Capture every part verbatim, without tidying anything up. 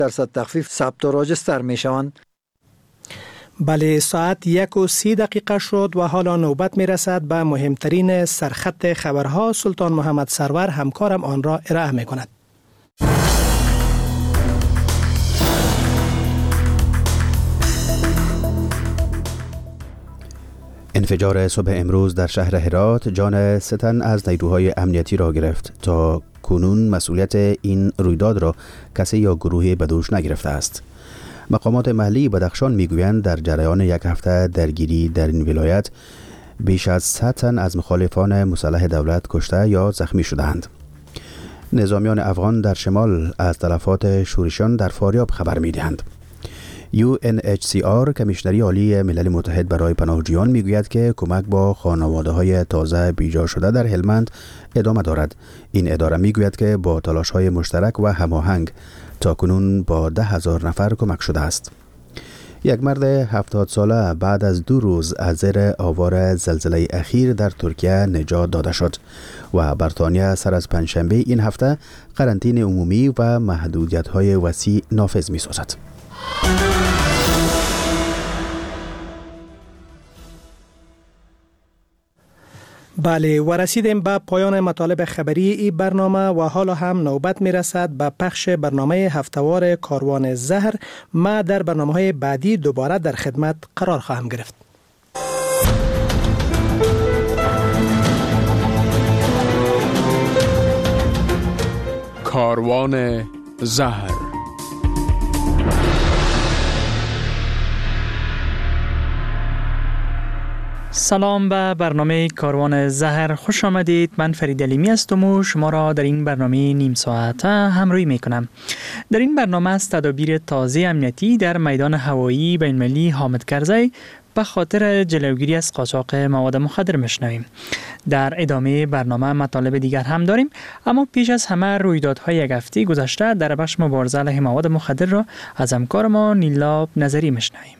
درصد تخفیف ثبت و راجستر می شوند. بله، ساعت یک و سی دقیقه شد و حالا نوبت می رسد به مهمترین سرخط خبرها. سلطان محمد سرور همکارم آن را ارائه می کند. انفجار صبح امروز در شهر هرات جان سه تن از نیروهای امنیتی را گرفت. تا کنون مسئولیت این رویداد را کسی یا گروهی به دوش نگرفته است. مقامات محلی بدخشان میگویند در جریان یک هفته درگیری در این ولایت بیش از صد تن از مخالفان مسلح دولت کشته یا زخمی شدند. نظامیان افغان در شمال از تلفات شورشیان در فاریاب خبر میدهند. یو ان اچ سی آر کمیشنری عالی ملل متحد برای پناهجویان میگوید که کمک با خانواده‌های تازه بیجا شده در هلمند ادامه دارد. این اداره میگوید که با تلاش‌های مشترک و هماهنگ تاکنون با ده هزار نفر کمک شده است. یک مرد هفتاد ساله بعد از دو روز از زیر آوار زلزله اخیر در ترکیه نجات داده شد و بریتانیا سر از پنجشنبه این هفته قرنطینه عمومی و محدودیت‌های وسیع نافذ می‌سازد. بله، و رسیدیم به پایان مطالب خبری این برنامه و حالا هم نوبت می رسد به پخش برنامه هفتهوار کاروان زهر. ما در برنامه های بعدی دوباره در خدمت قرار خواهم گرفت. کاروان زهر. سلام به برنامه کاروان زهر، خوش آمدید. من فرید علیمی هستم و شما را در این برنامه نیم ساعته همراهی می کنم. در این برنامه از تدابیر تازه امنیتی در میدان هوایی بین‌المللی حامد کرزی به خاطر جلوگیری از قاچاق مواد مخدر میشنویم. در ادامه برنامه مطالب دیگر هم داریم، اما پیش از همه رویدادهای یک هفته گذشته در بخش مبارزه علیه مواد مخدر را از همکار ما نیلاب نظری میشنویم.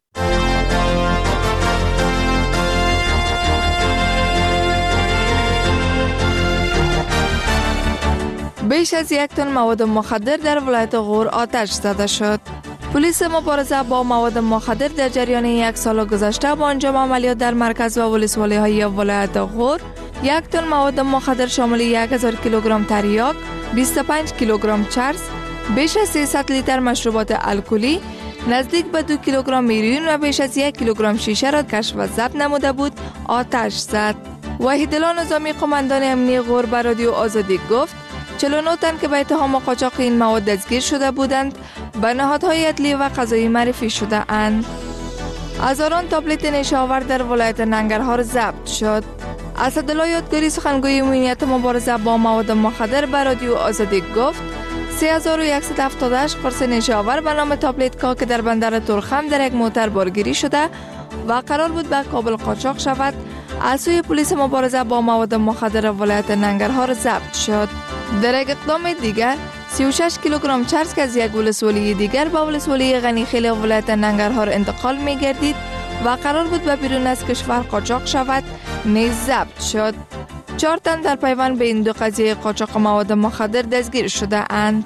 بیش از یک تن مواد مخدر در ولایت غور آتش زده شد. پلیس مبارزه با مواد مخدر در جریان یک سال گذشته با انجام عملیات در مرکز و ولسوالی‌های ولایت غور یک تن مواد مخدر شامل یک هزار کیلوگرم تریاک، بیست و پنج کیلوگرم چرس، بیش از سیصد لیتر مشروبات الکلی، نزدیک به دو کیلوگرم هیروئین و بیش از یک کیلوگرم شیشه را کشف و ضبط نموده بود آتش زد. وحیدالله نظامی قماندان امنیتی غور به رادیو آزادی گفت چهل و نه تن که به اتهام قاچاق این مواد دستگیر شده بودند به نهادهای عدلی و قضایی معرفی شده اند. هزاران تابلت نشاور در ولایت ننگرهار ضبط شد. اسدالله یادگاری سخنگوی امنیت مبارزه با مواد مخدر به رادیو آزادی گفت سه هزار و صد و هفتاد و هشت قرص نشاور به نام تابلت کا که در بندر ترخم در یک موتر بارگیری شده و قرار بود به کابل قاچاق شود از سوی پلیس مبارزه با مواد مخدر ولایت ننگرهار ضبط شد. در یک اقدام دیگر سی و شش کیلوگرم چرس که از یک ولسوالی دیگر به ولسوالی غنیخیل ولایت ننگرهار انتقال می گردید و قرار بود به بیرون از کشور قاچاق شود نیز ضبط شد. چهار تن در پیوند به این دو قضیه قاچاق مواد مخدر دستگیر شده اند.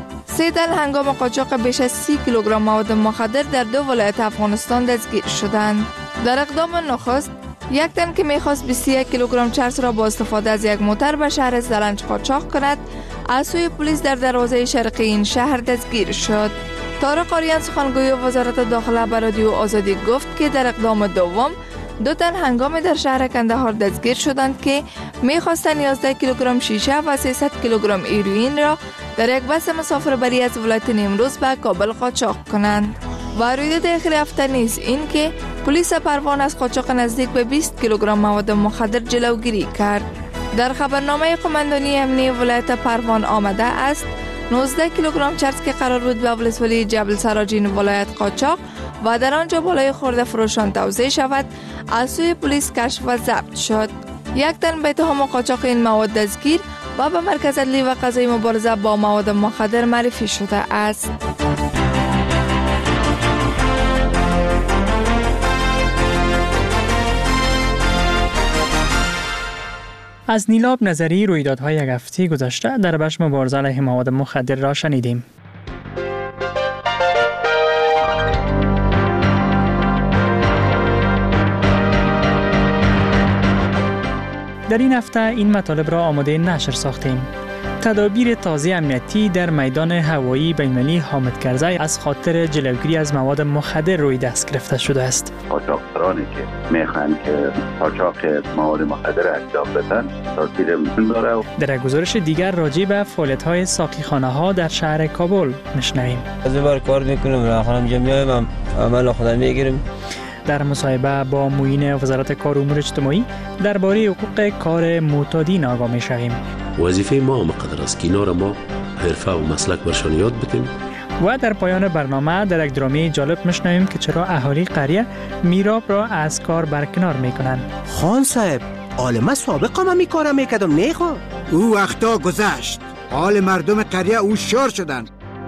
سه تن هنگام قاچاق بیش از سی کیلوگرم مواد مخدر در دو ولایت افغانستان دستگیر شدند. در اقدام نخست یک تن که میخواست بیست و یک کیلوگرم چرس را با استفاده از یک موتر به شهر زرنج قاچاق کند از سوی پلیس در دروازه شرقی این شهر دستگیر شد. طارق آریان سخنگوی وزارت داخله به رادیو آزادی گفت که در اقدام دوم دو تن هنگام در شهر کندهار دستگیر شدند که میخواستند یازده کیلوگرم شیشه و سیصد کیلوگرم هیروئین را در یک بس مسافربری از ولایت نیمروز به کابل قاچاق کنند. و رویداد اخیر هفته نیز این که پلیس پروان از قاچاق نزدیک به بیست کیلوگرم مواد مخدر جلوگیری کرد. در خبرنامه قماندانی امنیتی ولایت پروان آمده است نوزده کیلوگرم چرس که قرار بود به ولسوالی جبل سراجین ولایت قاچاق و در آنجا بالای خرده فروشان توزیع شود از سوی پلیس کشف و ضبط شد. یک تن به اتهام قاچاق این مواد دستگیر و به مرکز عدلی و قضایی مبارزه با مواد مخدر معرفی شده است. از نیلاب نظری رویدادهای یک هفته گذشته در بخش مبارزه علیه مواد مخدر را شنیدیم. در این هفته این مطالب را آماده نشر ساختیم. تدابیر تازه امنیتی در میدان هوایی بین‌المللی حامد کرزی از خاطر جلوگیری از مواد مخدر روی دست گرفته شده است. قاچاقچیانی که میخوان که قاچاق مواد مخدر انجام بدن تاثیر مهم داره. در گزارش دیگر راجع به فعالیت‌های ساقیخانه‌ها در شهر کابل میشنویم. از بار کار میکنم را خانم جمعی هم عمل خدا میگیریم. در مصاحبه با معین وزارت کار و امور اجتماعی درباره حقوق کار معتادین آگاه می‌شویم. وظیفه ما هم قدر است که اینا را ما حرفه و مسلک برشان یاد بدیم. و در پایان برنامه در یک درامه جالب میشنویم که چرا اهالی قریه میراب را از کار برکنار میکنن. خان صاحب، عالمه سابق هم می کارم میکردم نیخوا. او وقتا گذشت. حال مردم قریه او شار شدن.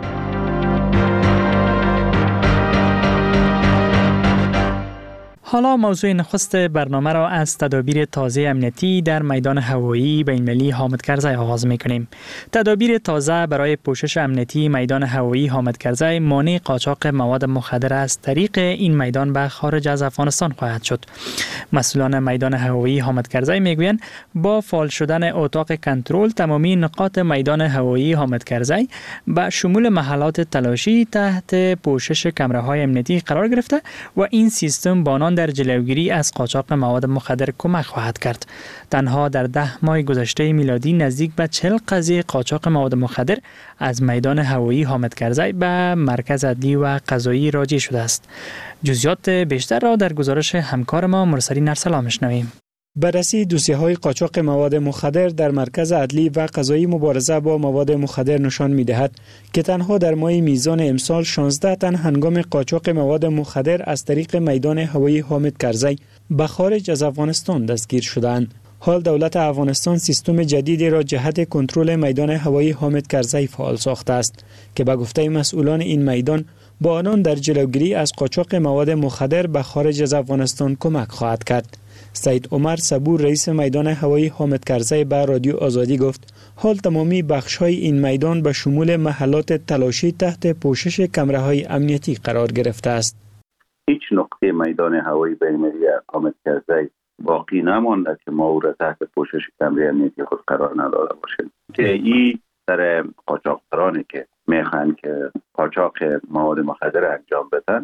حالا موضوع نخست برنامه را از تدابیر تازه امنیتی در میدان هوایی بین‌المللی حامد کرزی آغاز می‌کنیم. تدابیر تازه برای پوشش امنیتی میدان هوایی حامد کرزی مانع قاچاق مواد مخدر از طریق این میدان به خارج از افغانستان خواهد شد. مسئولان میدان هوایی حامد کرزی میگویند با فعال شدن اتاق کنترل تمامی نقاط میدان هوایی حامد کرزی به شمول محلات تلاشی تحت پوشش کامراهای امنیتی قرار گرفته و این سیستم با آنان در جلوگیری از قاچاق مواد مخدر کمک خواهد کرد. تنها در ده ماه گذشته میلادی نزدیک به چهل قضیه قاچاق مواد مخدر از میدان هوایی حامد کرزی به مرکز عدلی و قضایی راجع شده است. جزئیات بیشتر را در گزارش همکار ما مرسلین ارسلا میشنویم. بررسی دوسیه‌های قاچاق مواد مخدر در مرکز عدلی و قضایی مبارزه با مواد مخدر نشان می‌دهد که تنها در ماه میزان امسال شانزده تن هنگام قاچاق مواد مخدر از طریق میدان هوایی حامد کرزی به خارج از افغانستان دستگیر شدند. حال دولت افغانستان سیستم جدیدی را جهت کنترل میدان هوایی حامد کرزی فعال ساخته است که به گفته مسئولان این میدان با آنان در جلوگیری از قاچاق مواد مخدر به خارج از افغانستان کمک خواهد کرد. سید عمر صبور رئیس میدان هوایی حامد کرزی به رادیو آزادی گفت حال تمامی بخش‌های این میدان به شمول محلات تلاشی تحت پوشش کامراهای امنیتی قرار گرفته است. هیچ نقطه میدان هوایی بین‌المللی حامد کرزی باقی نمانده که ما او را تحت پوشش کامرای امنیتی خود قرار نداده باشیم که این در قاچاقچیانی که میخوان که قاچاق مواد مخدر انجام بدن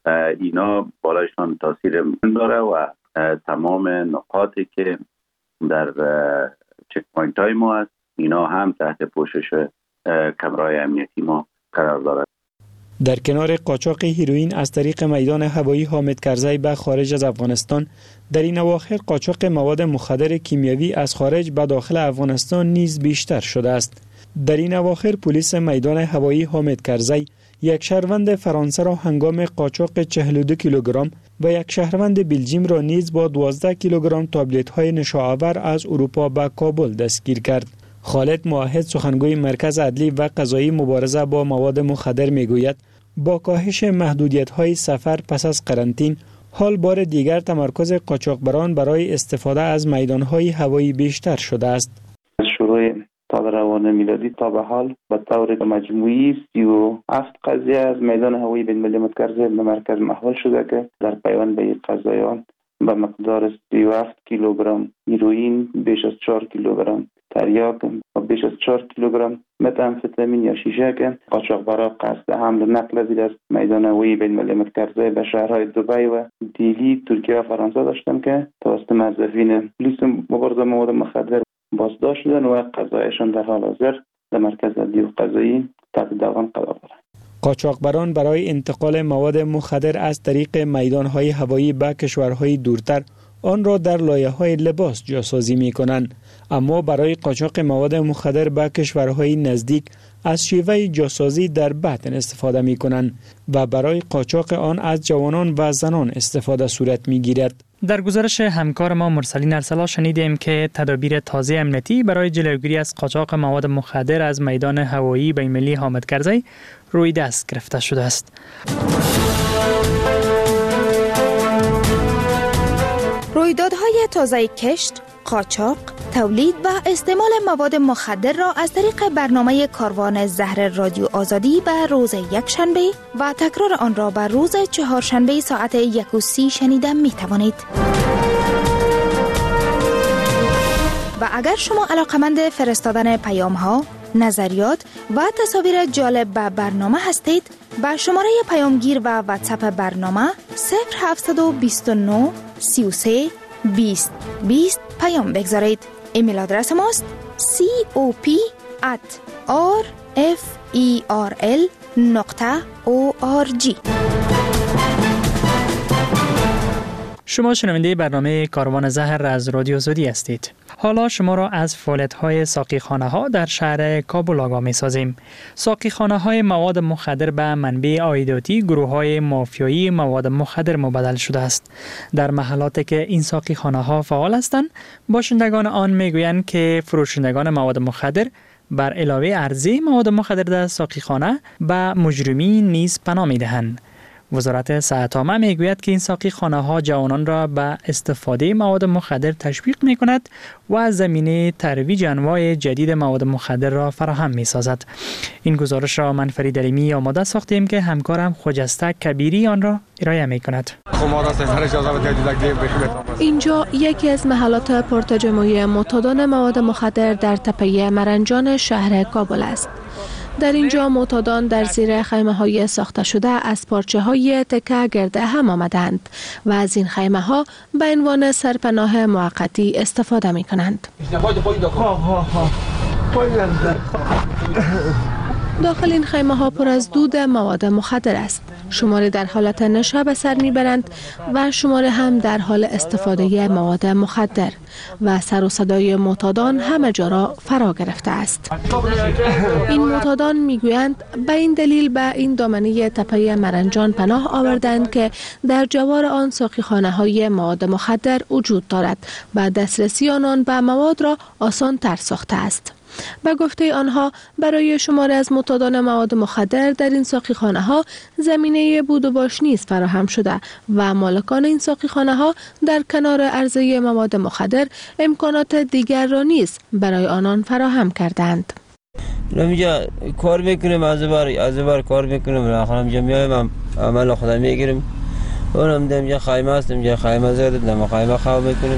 اینا بالایشان تاثیر داره و تمام نقاطی که در چک پوینت های ما هست اینا هم تحت پوشش کامرای امنیتی ما قرار دارد. در کنار قاچاق هیروئین از طریق میدان هوایی حامد کرزی به خارج از افغانستان، در این اواخر قاچاق مواد مخدر کیمیایی از خارج به داخل افغانستان نیز بیشتر شده است. در این اواخر پلیس میدان هوایی حامد کرزی یک شهروند فرانسه را هنگام قاچاق چهل و دو کیلوگرم و یک شهروند بلژیم را نیز با دوازده کیلوگرم تابلت های نشاآور از اروپا به کابل دستگیر کرد. خالد موحد سخنگوی مرکز عدلی و قضایی مبارزه با مواد مخدر میگوید با کاهش محدودیت های سفر پس از قرنطین حال بار دیگر تمرکز قاچاقبران برای استفاده از میدان های هوایی بیشتر شده است. از شروع سال روان میلادی تا به حال به طور مجموعی سی و هفت قضیه از میدان هوایی بین‌المللی حامد کرزی به مرکز محول شده که در پیوند به این قضایان به مقدار سی و هفت کیلوگرم هیروئین، بیش از چهار کیلوگرم تریاک و بیش از چهار کیلوگرم متامفتامین یا شیشه که قاچاقبران قصد حمل و نقل از میدان هوایی بین‌المللی حامد کرزی به شهرهای دبی و دیلی، ترکیه و فرانسه داشتن که توسط موظفین پلیس مبارزه مواد مخدر بازداشت شدن و قضایشان در حال حاضر در مرکز عدلی و قضایی تحت داوان قرار دارند. قاچاقبران برای انتقال مواد مخدر از طریق میدان‌های هوایی به کشورهای دورتر آن را در لایه‌های لباس جاسازی می‌کنند، اما برای قاچاق مواد مخدر به کشورهای نزدیک از شیوه جاسازی در بطن استفاده می‌کنند و برای قاچاق آن از جوانان و زنان استفاده صورت می‌گیرد. در گزارش همکار ما مرسلین ارسلا شنیدیم که تدابیر تازه امنیتی برای جلوگیری از قاچاق مواد مخدر از میدان هوایی بین‌المللی حامد کرزی روی دست گرفته شده است. رویدادهای تازه کشت، قاچاق، تولید و استعمال مواد مخدر را از طریق برنامه کاروان زهر رادیو آزادی به روز یکشنبه و تکرار آن را به روز چهارشنبه ساعت یک و سی شنیده می توانید. و اگر شما علاقمند فرستادن پیام ها، نظریات و تصاویر جالب به برنامه هستید، با شماره پیامگیر و واتساپ برنامه صفر هفت دو نه سی و سه بیست بیست پیام بگذارید. ایمیل آدرس ماست cop at rferl نقطه org. شما شنونده برنامه کاروان زهر از رادیو آزادی هستید. حالا شما را از فعالیت‌های ساقیخانه ها در شهر کابل آگاه می‌سازیم. ساقیخانه های مواد مخدر به منبع عایداتی گروه‌های مافیایی مواد مخدر مبدل شده است. در محلاتی که این ساقیخانه ها فعال هستند، باشندگان آن میگویند که فروشندگان مواد مخدر بر علاوه عرضه مواد مخدر در ساقیخانه به مجرمین نیز پناه می‌دهند. وزارت صحت عامه میگوید که این ساقیخانه ها جوانان را به استفاده مواد مخدر تشویق می کند و زمینه ترویج انواع جدید مواد مخدر را فراهم می سازد. این گزارش را من فرید علیمی آماده ساختیم که همکارم خجسته کبیری آن را ارائه می کند. اینجا یکی از محلات پرتجمعی معتادان مواد مخدر در تپه مرنجان شهر کابل است. در اینجا معتادان در زیر خیمه های ساخته شده از پارچه های تکه گرد هم آمدند و از این خیمه ها به عنوان سرپناه موقتی استفاده می کنند. داخل این خیمه ها پر از دود مواد مخدر است. شماره در حالت نشه به سر میبرند و شماره هم در حال استفاده مواد مخدر و سر و صدای معتادان همه جا را فرا گرفته است. این معتادان میگویند به این دلیل به این دامنه تپه مرنجان پناه آوردند که در جوار آن ساقیخانه های مواد مخدر وجود دارد و دسترسی آنان به مواد را آسان تر ساخته است. به گفته آنها برای شماره از معتادان مواد مخدر در این ساقیخانه ها زمینه بود و باش نیز فراهم شده و مالکان این ساقیخانه ها در کنار عرضه مواد مخدر امکانات دیگر را نیز برای آنان فراهم کردند. اینجا کار میکنیم، از بار از بار کار میکنیم، آخرام جمعی هم عمل خدا میگیریم. اونم اینجا خیمه است، اینجا خیمه زدیم، نم خیمه خواب میکنیم.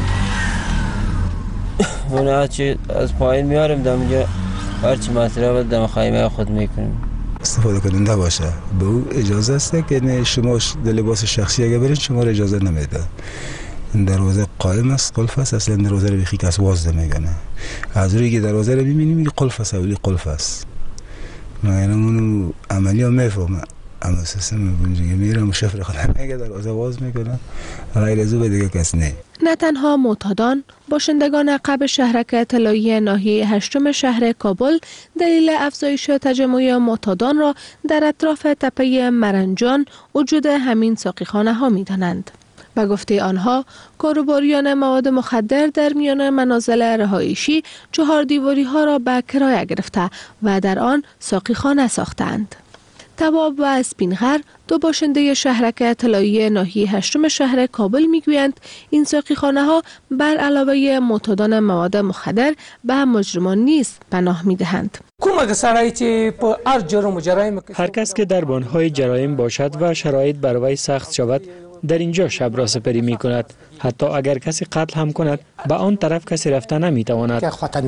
اون هرچی از پایین میاریم دم اینجا هرچی مصرف دم خیمه خود میکنیم. استفاده کننده باشه به او اجازه است که نه شما لباس شخصی اگه برین شما را اجازه نمیده. دروازه قائم است، قلف است، اصلا دروازه رو بخی کس واز نمیگنه. از روی که دروازه رو میبینیم میگه قلف است، اولی قلف است. من اونو عملی هم میفهمم. اما سیستم میگه میرم شفر خودم میگه دروازه واز میکنه. غیر از او دیگه کس نه. نه تنها معتادان، باشندگان قبل شهرک طلایی ناحیه هشتم شهر کابل دلیل افزایش تجمع معتادان را در اطراف تپه مرنجان وجود همین ساقیخانه ها می دانند. به گفته آنها، کاروباریان مواد مخدر در میان منازل رهایشی چهار دیواری ها را به کرایه گرفته و در آن ساقیخانه ساختند. تواب و اسپینغر، دو باشنده شهرک طلایی ناحیه هشتم شهر کابل میگویند این ساقیخانه ها بر علاوه معتادان مواد مخدر به مجرمان نیز پناه میدهند. هر کس که در بانهای جرایم باشد و شرایط بر وی سخت شود در اینجا شب را سپری می کند. حتی اگر کسی قتل هم کند به آن طرف کسی رفته نمی تواند.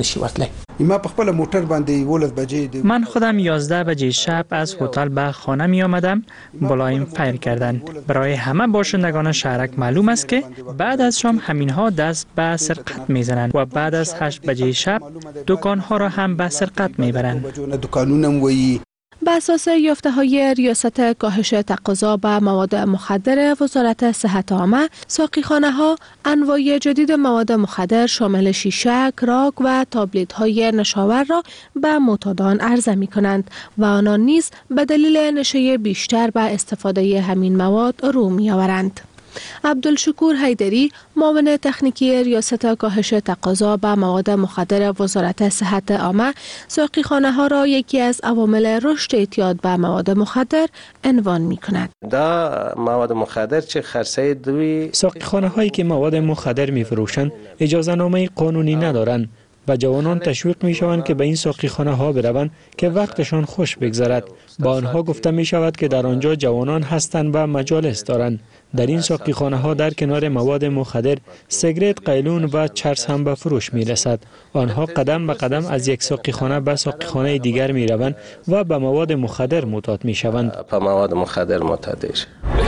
من خودم یازده بجه شب از هتل به خانه می آمدم. بلایم فیر کردند. برای همه باشندگان شهرک معلوم است که بعد از شام همینها دست به سرقت می زنند و بعد از هشت بجه شب دکانها را هم به سرقت می برند. به اساس یافته های ریاست کاهش تقاضا به مواد مخدر وزارت صحت عامه، ساقیخانه ها انواع جدید مواد مخدر شامل شیشه، کراک و تابلت های نشاور را به معتادان عرضه می کنند و آنان نیز به دلیل نشه بیشتر به استفاده همین مواد رو می آورند. عبدالشکور حیدری، معاون تکنیکی ریاست کاهش تقاضا به مواد مخدر وزارت صحت عامه، ساقیخانه ها را یکی از عوامل رشد اعتیاد به مواد مخدر عنوان می کند. دا مواد مخدر چه خرسه دوی ساقیخانه هایی که مواد مخدر می فروشند اجازه نامه قانونی ندارند. و جوانان تشویق می شوند که به این ساقیخانه ها بروند که وقتشان خوش بگذرد. با آنها گفته می شود که در آنجا جوانان هستند و مجالس دارند. در این ساقیخانه ها در کنار مواد مخدر، سیگرت، قیلون و چرس هم به فروش می رسد. آنها قدم به قدم از یک ساقیخانه به ساقیخانه دیگر می روند و به مواد مخدر معتاد می شوند. به مواد مخدر معتاد میشن.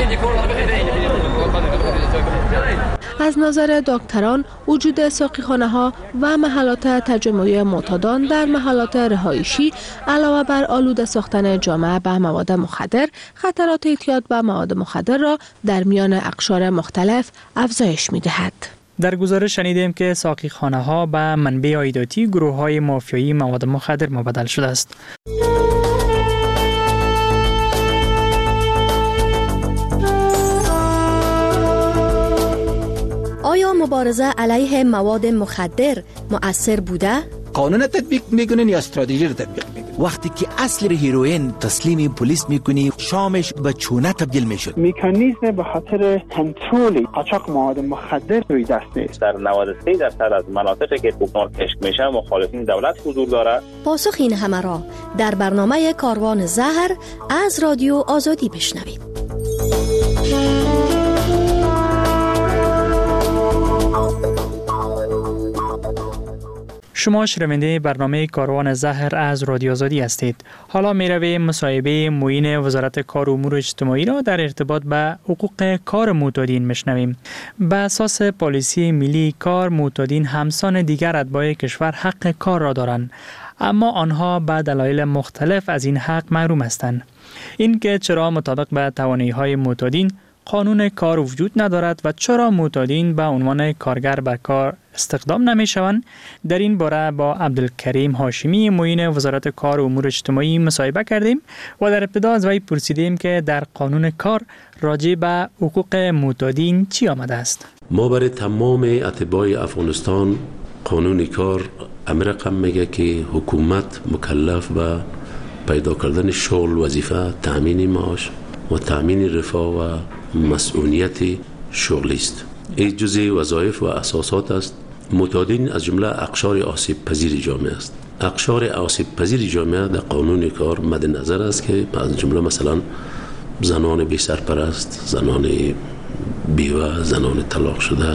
از نظر دکتران، وجود ساقیخانه ها و محلات تجمع معتادان در محلات رهایشی علاوه بر آلوده ساختن جامعه به مواد مخدر، خطرات اعتیاد به مواد مخدر را در میان اقشار مختلف افزایش می دهد. در گزارش شنیدیم که ساقیخانه ها به منبع عایداتی گروه های مافیایی مواد مخدر مبدل شده است. آیا مبارزه علیه مواد مخدر مؤثر بوده؟ قانون تطبیق میکنین یا استراتژی رو تطبیق میکنین؟ وقتی که اصل هیروئین تسلیم پلیس میکنی، شامش به چونه تبدیل میشد. مکانیزم به خاطر کنترل قاچاق مواد مخدر روی دست نیست. در نود و سه درصد از مناطقی که کوکنار کشف میشه مخالفین دولت حضور داره. پاسخ این همه را در برنامه کاروان زهر از رادیو آزادی بشنوید. شما شنونده برنامه کاروان زهر از رادیو آزادی هستید. حالا می رویم مصاحبه معین وزارت کار و امور اجتماعی را در ارتباط به حقوق کار معتادین میشنویم. به اساس پالیسی ملی کار، معتادین همسان دیگر اتباع کشور حق کار را دارند، اما آنها به دلایل مختلف از این حق محروم هستند. این که چرا مطابق به توانایی‌های معتادین قانون کار وجود ندارد و چرا معتادین به عنوان کارگر به کار استخدام نمی شوند، در این باره با عبدالکریم هاشمی معین وزارت کار و امور اجتماعی مصاحبه کردیم و در ابتدا از وی پرسیدیم که در قانون کار راجع به حقوق معتادین چی آمده است. ما برای تمام اتباع افغانستان قانون کار امر رقم میگه که حکومت مکلف به پیدا کردن شغل، وظیفه، تامین معاش و تامین رفاه و مسئولیت شغلی است. این جزء وظایف و اساسات است. معتادین از جمله اقشار آسیب پذیر جامعه است. اقشار آسیب پذیر جامعه در قانون کار مد نظر است که از جمله مثلا زنان بی سرپرست، زنان بیوه، زنان طلاق شده،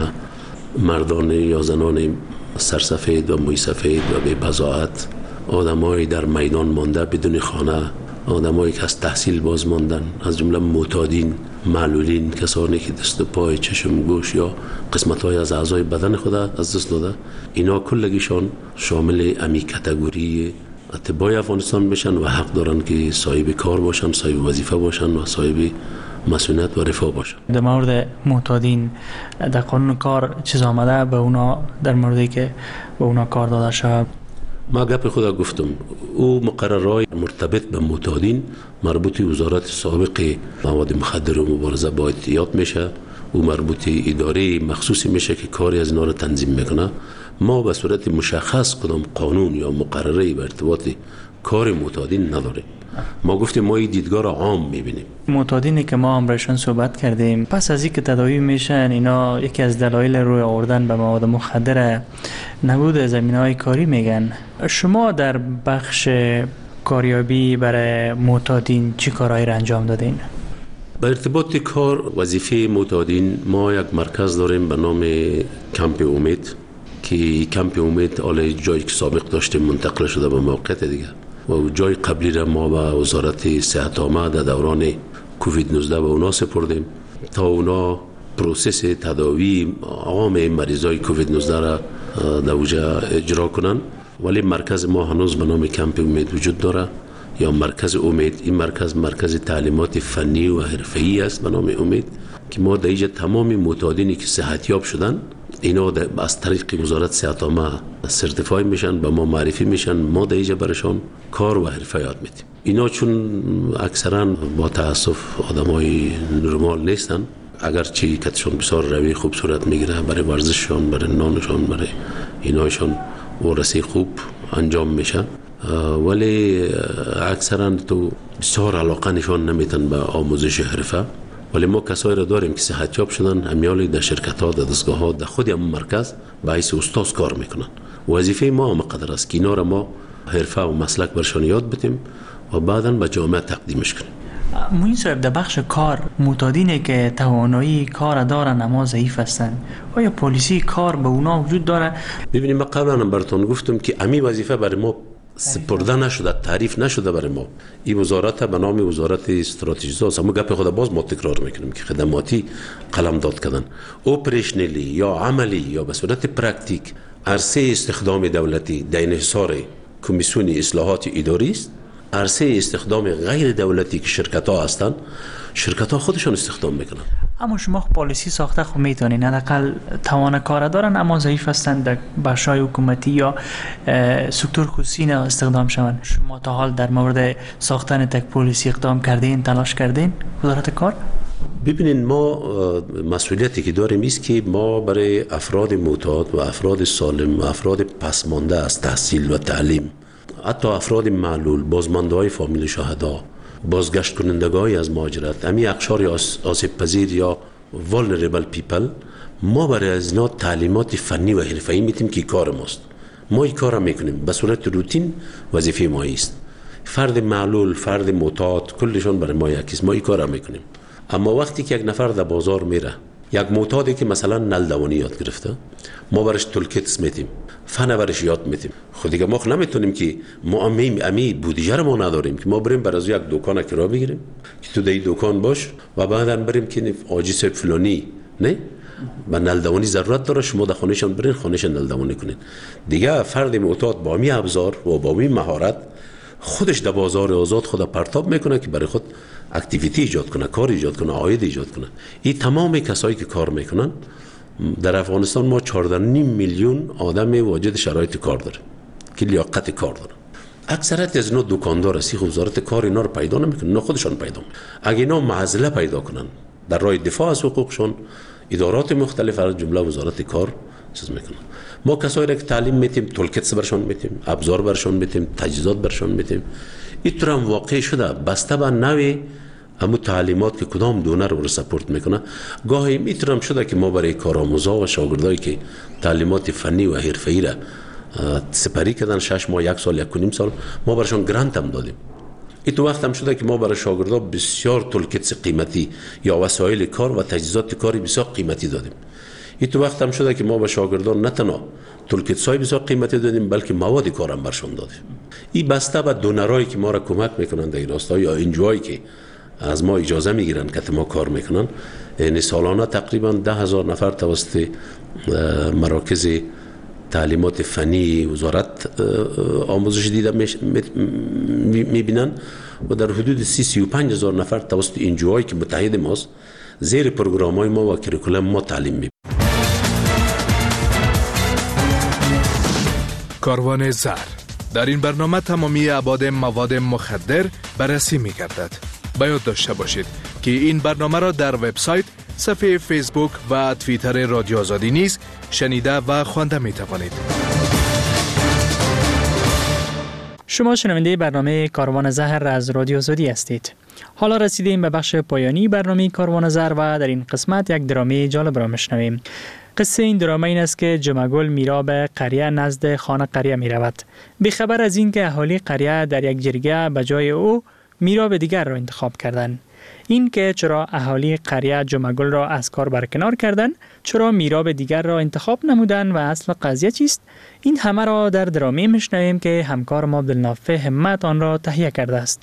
مردان یا زنان سرسفید و موی سفید و بی بضاعت، آدمایی در میدان مانده بدون خانه، آدمایی که از تحصیل باز ماندن، از جمله معتادین، معلولین، کسانی که دست و پای، چشم، گوش یا قسمت‌های از اعضای بدن خود از دست داده، اینا کلگیشان شامل امی کاتگوری اتباع افغانستان میشن و حق دارن که صاحب کار باشن، صاحب وظیفه باشن و صاحب مسئولیت و رفاه باشن. در مورد معتادین در قانون کار چیز آمده به اونا در موردی که به اونا کار داده شود؟ ما گپ خدا گفتم، او مقررهای مرتبط به معتادین مربوط وزارت سابق مواد مخدر و مبارزه با اعتیاد میشه، او مربوط اداره مخصوصی میشه که کاری از اینا رو تنظیم میکنه. ما به صورت مشخص کدام قانون یا مقرره به ارتباط کار معتادین نداریم. ما گفتیم ما این دیدگاه را عام میبینیم. معتادینی که ما هم برایشان صحبت کردیم پس از اینکه تداوی میشن، اینا یکی از دلایل روی آوردن به مواد مخدر نبود زمینه‌های کاری میگن. شما در بخش کاریابی برای معتادین چی کارهایی را انجام دادین؟ به ارتباط کار وظیفه معتادین ما یک مرکز داریم به نام کمپ امید که کمپ امید حالا جایی که سابق داشتیم منتقل شده به موقعیت دیگه و جای قبلی را ما به وزارت صحت عامه در دوران کووید نوزده به اونا سپردیم تا اونا پروسس تداوی عام مریضای کووید نوزده را در اوجا اجرا کنن. ولی مرکز ما هنوز به نام کمپ امید وجود داره یا مرکز امید. این مرکز مرکز تعلیمات فنی و حرفه‌ای است به نام امید که ما در اینجا تمام معتادینی که صحتیاب شدن اینا از طریق وزارت صحت عامه سرتیفای میشن، به ما معرفی میشن، ما در اینجا برشان کار و حرفه یاد میدیم. اینا چون اکثرا با تاسف آدمای نرمال نیستن، اگرچه کتشون بسیار روی خوب صورت میگیره برای ورزششان، برای نانشان، برای اینایشان ورسی خوب انجام میشه، ولی اکثرا تو بسیار علاقه نشان نمیتن به آموزش حرفه. ولی ما کسایی را داریم که صحتیاب شدن، همیالی در شرکت ها، در دستگاه ها، در خود همون مرکز به حیث استاد کار میکنن وظیفه ما هم قدر است که اینا را ما حرفه و مسلک برشان یاد بدیم و بعداً به جامعه تقدیمش کنیم. موین صاحب، در بخش کار معتادینی که توانایی کار دارن اما ضعیف هستند، آیا پلیسی کار به اونا وجود داره؟ ببینید من قبلا هم براتون گفتم که امی وظیفه برای ما سپرده نشده، تعریف نشده برای ما. این وزارت به نام وزارت استراتژی است. اما گپ خود باز ما تکرار میکنیم که خدماتی قلمداد کردن، اپریشنلی یا عملی یا به صورت پرکتیک عرصه استخدام دولتی در انحصار کمیسیون اصلاحات اداری است. عرصه استخدام غیر دولتی که شرکت ها هستند، شرکت ها خودشان استخدام میکنن. اما شما پالیسی ساخته خب میتونین، حداقل توان کار دارن اما ضعیف هستند، در بخش‌های حکومتی یا سکتور خصوصی نه استخدام شوند. شما تا حال در مورد ساختن تک پالیسی اقدام کردین، تلاش کردین وزارت کار؟ ببینید ما مسئولیتی که داریم است که ما برای افراد معتاد و افراد سالم و افراد پسمانده از تحصیل و تعلیم، حتی افراد معلول، بازمانده‌های فامیل شهدا، بازگشت کنندگان از مهاجرت، امی اقشار آسیب پذیر یا vulnerable people، ما برای از اینا تعلیمات فنی و حرفه‌ای میدیم که کار ماست. ما این کار را میکنیم به صورت روتین، وظیفه ما است. فرد معلول، فرد معتاد، کلشون برای ما یکیست، ما این کار را میکنیم. اما وقتی که یک نفر در بازار میره، یک معتادی که مثلا نلدوانی یاد گرفته، ما برش تولکیت میدیم، فن برش یاد میدیم. خود دیگه ما نمیتونیم که ما امی امی بودجه ما نداریم که ما بریم برای یک دکان کرایه بگیریم که تو در دکان باش و بعداً بریم که آجی صاحب فلانی نه با نلدوانی ضرورت داره، شما در خانهشان برین خانهش نلدوانی کنین. دیگه فرد معتاد با می ابزار و با می مهارت خودش در بازار آزاد خود پرتاب میکنه که برای خود اکتیویتی ایجاد کنه، کار ایجاد کنه، عاید ایجاد کنه. این تمام کسایی که کار میکنن در افغانستان ما چهارده و نیم میلیون آدم واجد شرایط کار داره که لیاقت کار داره. اکثریت از اینا دکاندار هستی، خب وزارت کار اینا رو پیدا نمیکنه، نه خودشان پیدا میکنن. اگه اینا معضله پیدا کنن در راه دفاع از حقوقشون، ادارات مختلف از جمله وزارت کار چیز میکنن. ما کسایی را که تعلیم میدیم، تولکیت برشون میدیم، ابزار برشون میدیم، تجهیزات برشون میدیم. اینطور هم واقع شده بسته به نوع همون تعلیمات که کدام دونر رو سپورت میکنه. گاهی اینطور هم شده که ما برای کارآموزا و شاگردایی که تعلیمات فنی و حرفه‌ای را سپری کردن شش ماه، یک سال، یک و نیم سال، ما برشون گرانت هم دادیم. این تو وقت هم شده که ما برای شاگردا بسیار تولکیت قیمتی یا وسایل کار و تجهیزات کاری بسیار قیمتی دادیم. این تو وقت هم شده که ما به شاگردان نه تنها تولکیت‌های بسیار قیمتی دادیم بلکه مواد کار هم برشون دادیم. این بسته به دونرایی که ما را کمک میکنن در این راستا یا انجوایی که از ما اجازه میگیرن که ما کار میکنن. یعنی سالانه تقریبا ده هزار نفر توسط مراکز تعلیمات فنی وزارت آموزش دیده میبینن و در حدود سی سی و پنج هزار نفر توسط انجوایی که متحد ماست زیر پروگرام‌های ما و کریکولم ما تعلیم میبینن. کاروان زهر در این برنامه تمامی ابعاد مواد مخدر بررسی می‌گردد. باید داشته باشید که این برنامه را در وبسایت، صفحه فیسبوک و توییتر رادیو آزادی نیز شنیده و خوانده می‌توانید. شما شنونده برنامه کاروان زهر از رادیو آزادی هستید. حالا رسیدیم به بخش پایانی برنامه کاروان زهر و در این قسمت یک درامه جالب را میشنویم. قصه این درامه این است که جمعگل میرا به قریه نزد خانه قریه می رود. بی خبر از این که اهالی قریه در یک جرگه به جای او میرا به دیگر را انتخاب کردند. این که چرا اهالی قریه جمعگل را از کار برکنار کردند، چرا میرا به دیگر را انتخاب نمودند و اصل قضیه چیست، این همه را در درامه میشنویم که همکار ما عبدالنافع همت آن را تهیه کرده است.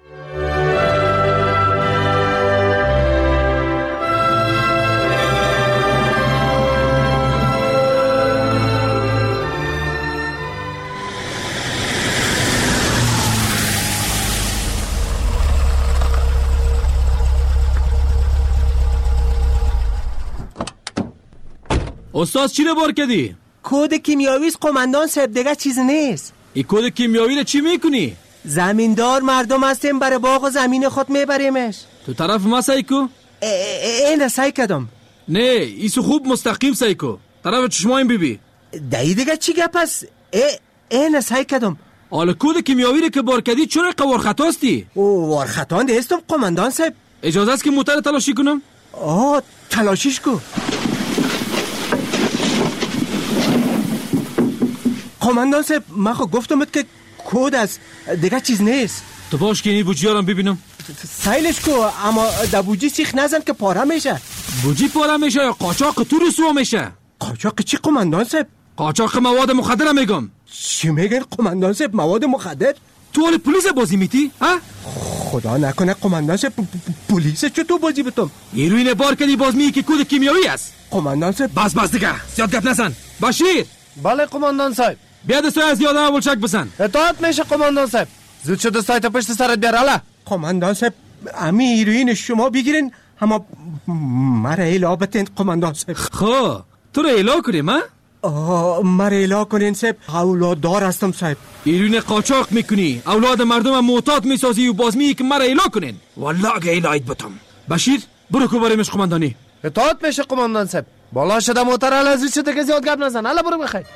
استاد چی رو بار کردی؟ کد کیمیاوی است قماندان صاحب، دیگه چیز نیست. این کد کیمیاوی رو چی میکنی؟ زمیندار مردم هستیم، برای باغ و زمین خود میبریمش. تو طرف ما سایکو؟ این سعی کردم. نه ایسو خوب مستقیم سایکو، طرف چشمایم بیبی. دایی دیگه چی گپ است؟ این سعی کردم. حالا کد کیمیاوی رو که بار کردی چرا قوار خطاستی؟ او وار خطا نیستم قماندان صاحب. اجازه است که موتر تلاشی کنم؟ آه تلاشیش کو. قماندان صاحب من خو گفتم که کود است دیگه چیز نیست. تو باش که این بوجیارم ببینم. سایلش کو اما در بوجی سیخ نزن که پاره میشه. بوجی پاره میشه یا قاچاق تو رسوا میشه؟ قاچاق چی قماندان صاحب؟ قاچاق مواد مخدر میگم. چی میگن قماندان صاحب؟ مواد مخدر؟ تو حال پلیس بازی میتی؟ ها؟ خدا نکنه قماندان صاحب پلیس چطور بازی بتم؟ هیروین بار کردی باز میگی که کود کیمیایی است. قماندان صاحب بس بس دیگه زیاد گپ نزن. بشیر. بله قماندان صاحب. بیا دستای از یادم اول چک بزن. اطاعت میشه قماندان صاحب. زود شو دستای تا پشت سرت بیار. حالا قماندان صاحب امی هیروین شما بگیرین اما مرا ایلا بتین قماندان صاحب. خو تو رو ایلا کنیم ها؟ آه مرا ایلا کنین صاحب. اولاد دار هستم صاحب. هیروین قاچاق میکنی، اولاد مردم معتاد میسازی و باز میگی که مرا ایلا کنین. والله اگه ایلایت بتم. بشیر برو کو بریم قماندانی. اطاعت میشه قماندان صاحب. بالا شده موتر ال از شده که زیاد گپ نزن. حالا برو بخیر.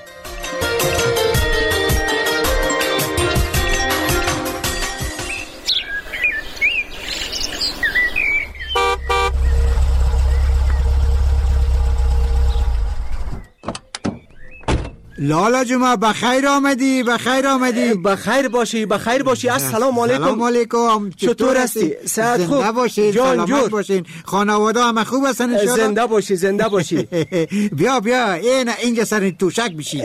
لالا جمعه بخیر آمدی بخیر آمدی. بخیر باشی بخیر باشی. السلام علیکم. سلام علیکم. چطور هستی؟ صحت خوب؟ زنده باشین، سلامت باشین. خانواده همه خوب هستن ان شاء الله؟ زنده باشی زنده باشی. بیا بیا این اینجا سر توشک بشین.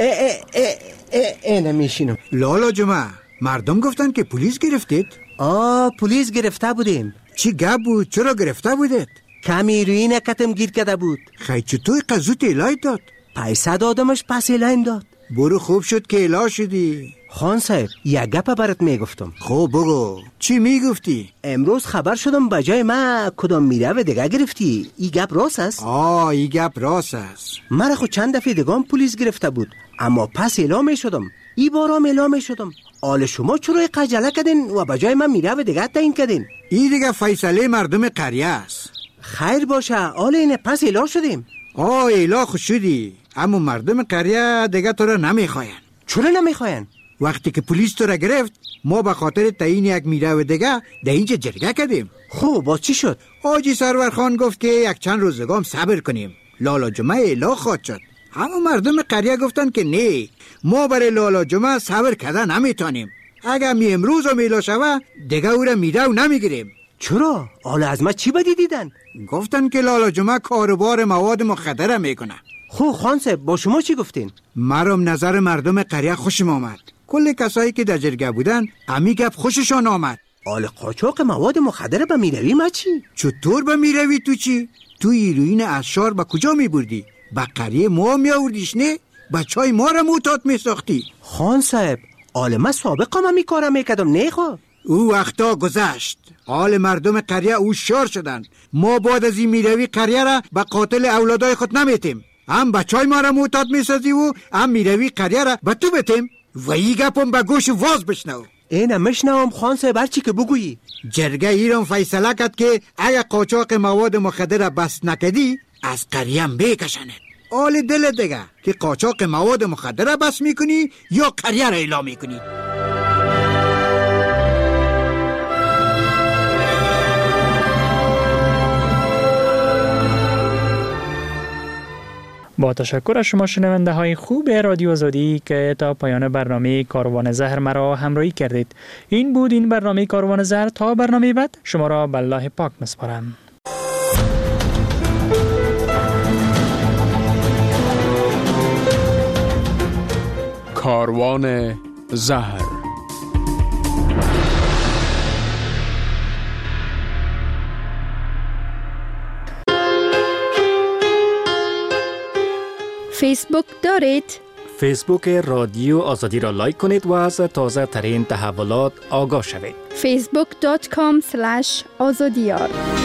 این میشینم. لالا جمعه مردم گفتن که پلیس گرفتید؟ آه پلیس گرفته بودیم. چی گپ بود؟ چرا گرفته بودید؟ کمی هیروین کتم گیر کرده بود. خیلی چطور قضوت ایلای داد؟ پیسه دادمش پس ایلایم داد. برو خوب شد که ایلا شدی. خان صاحب یک گپ برات میگفتم. خب بگو چی میگفتی؟ امروز خبر شدم بجای ما کدام میره و دیگه گرفتی. این گپ راست است؟ آه این گپ راست است. مرا خود چند دفعه دیگه پلیس گرفته بود اما پس اعلام شدم. ای بارام اعلام شدم. آل شما چرا قجله کردین و بجای من میره و دیگه تعیین کردین؟ این دیگه فیصله مردم قریه است. خیر باشه آل اینه پس اعلام شدیم. آه ایلا خوش شدی اما مردم قریه دیگه تو را نمیخواین. چرا نمیخواین؟ وقتی که پلیس تو را گرفت ما به خاطر تعیین یک میره و دیگه در اینجا جرگه کردیم. خب باز چی شد؟ حاجی سرور خان گفت که یک چند روزگام صبر کنیم. لالا جمعه ایلا خواد شد. همه مردم قریه گفتن که نه ما برای لالا جمعه صبر کردن نمیتونیم. اگر می امروز و میلا شوه دیگه او را میره و نمیگیریم. چرا؟ حالا از ما چی بدی دیدن؟ گفتن که لالا جمعه کاروبار مواد مخدر میکنه. خب خان صاحب با شما چی گفتین؟ مرام نظر مردم قریه خوشم آمد. کل کسایی که در جرگه بودن امی گپ خوششان آمد. آل قاچاق مواد مخدر به میروی ما چی؟ چطور به میروی تو چی؟ تو هیروین اشار به کجا میبردی؟ به قریه ما میآوردیش نه؟ بچهای ما را معتاد میساختی. خان صاحب آل ما سابقا ما میکارم میکردم نه خو؟ او وقتا گذشت. حال مردم قریه او شار شدن. ما بعد از این میروی قریه را به قاتل اولادای خود نمیتیم. هم بچهای ما را معتاد میسازی و هم میروی قریه را به تو بتیم. و این گپم به گوش واز بشنو. اینه مشنوم خان صاحب هرچی که بگویی. جرگه ایران فیصله کرد که اگه قاچاق مواد مخدر را بس نکدی از قریه بکشند. حال دل دیگه که قاچاق مواد مخدر را بس میکنی یا قریه را اعلام میکنی. با تشکر از شما شنونده های خوب رادیو آزادی که تا پایان برنامه کاروان زهر مرا همراهی کردید. این بود این برنامه کاروان زهر. تا برنامه بعد شما را به الله پاک میسپارم. کاروان زهر. فیسبوک دارید؟ فیسبوک رادیو آزادی را لایک کنید و از تازه ترین تحولات آگاه شوید. فیسبوک دات کام اسلش آزادیار